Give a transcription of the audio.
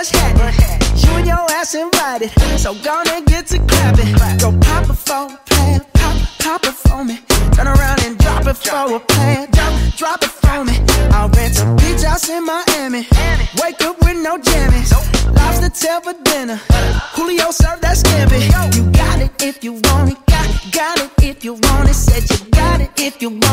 Bush hat. You and your ass invited, so gonna get to clapping. Go pop it for a plan, pop it for me. Turn around and drop it for a plan, drop it for me. I'll rent a beach house in Miami. Wake up with no jammies. Lobster tail for dinner. Julio served that scampi. You got it if you want it. Got it if you want it. Said you got it if you want it.